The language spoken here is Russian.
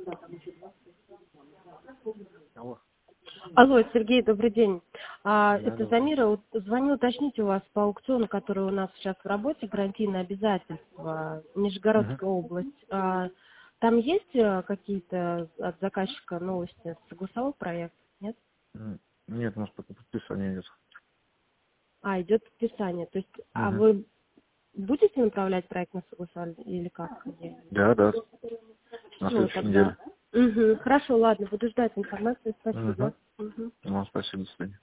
Алло. Алло, Сергей, добрый день. Да, Это добрый. Замира. Звоню уточнить у вас по аукциону, который у нас сейчас в работе, гарантийное обязательство, Мгм. Нижегородская область. Там есть какие-то от заказчика новости? Согласовал проект? Нет? Нет, у нас пока подписание идет. Идет подписание. То есть, Мгм. вы будете направлять проект на согласование или как? Да, да, на Все, следующей тогда. неделе. Хорошо, ладно, буду ждать информации. Угу. Спасибо. Мгм. Ну, спасибо, до свидания.